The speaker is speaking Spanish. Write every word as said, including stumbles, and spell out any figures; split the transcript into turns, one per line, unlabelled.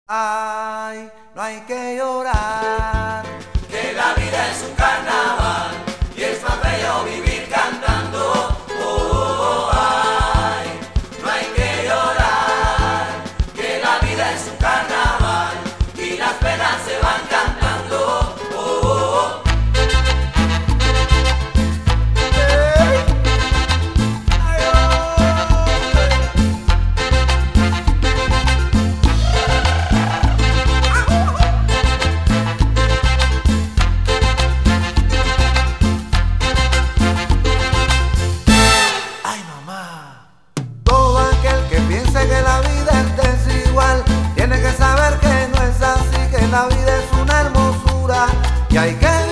Ay, no hay que llorar,
que la vida es un carnaval y es más bello vivir cantando. Oh, ay, no hay que llorar, que la vida es un carnaval y las penas se van cantando. Oh,
todo aquel que piense que la vida es desigual tiene que saber que no es así, que la vida es una hermosura y hay que